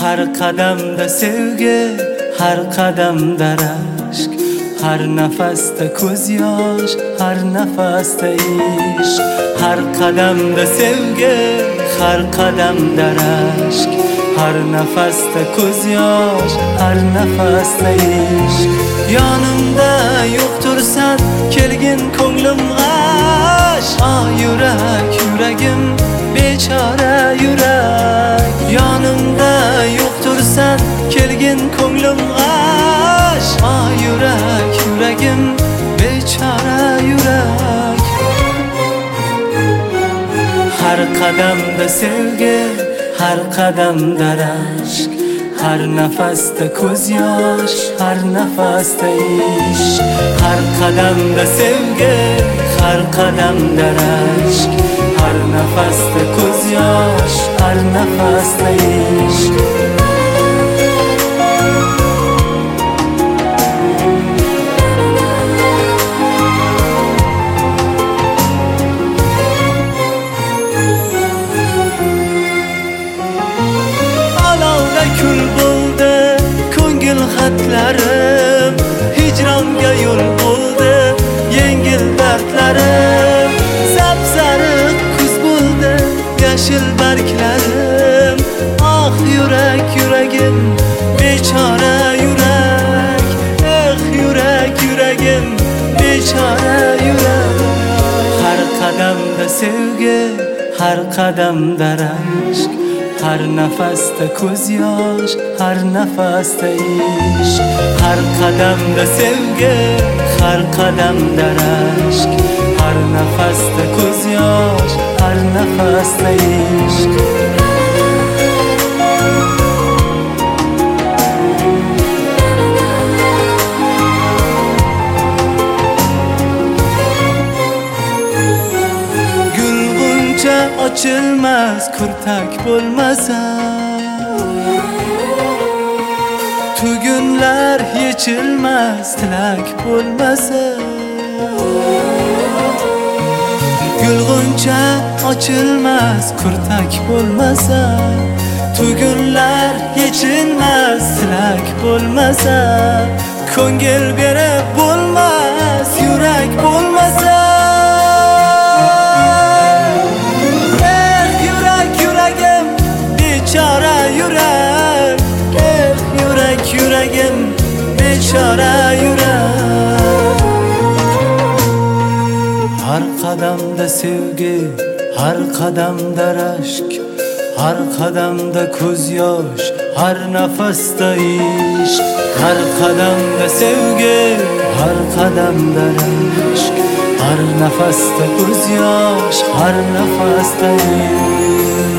Har qadamda sevgi, har qadamda rashk, har nafasda ko'z yosh, har nafasda ishq. Har qadamda sevgi, har qadamda rashk, har nafasda ko'z yosh, har nafasda ishq. Yonimda yo'q tursan, kelgin ko'nglim g'ash. Yurak, yuragim, bechora yurak. Yonimda yo'q tursan, kelgin ko'nglim g'ash. Yurak, yuragim, bechora yurak. Har qadamda sevgi, har qadamda rashk, har nafasda ko'z yosh, har nafasda ishq. Har qadamda sevgi, har qadamda rashk, har nafasda ko'z yosh, har nafasda ishq. Kul bo'ldi ko'ngil xatlarim, hijronga yo'l bo'ldi yengil dardlarim. Sapsariq kuz bo'ldi yashil barglarim. Yurak, yuragim, bechora yurak. Yurak, yuragim, bechora yurak. Har qadamda sevgi, har qadamda rashk, har nafasda ko'z yosh, har nafasda ishq. Har qadamda sevgi, har qadamda rashk, har nafasda ko'z yosh, har nafasda ishq. Ochilmas kurtak bo'lmasa, tugunlar yechilmas tilak bo'lmasa. Gulg'uncha ochilmas kurtak bo'lmasa, tugunlar yechilmas tilak bo'lmasa. Ko'ngil berib bo'lmas, yurak bo'lmasa. Bechora yurak, yurak, yuragim, bechora yurak. Har qadamda sevgi, har qadamda rashk, har qadamda ko'z yosh, har nafasda ishq. Har qadamda sevgi, har qadamda rashk, har nafasda ko'z yosh, har nafasda ishq.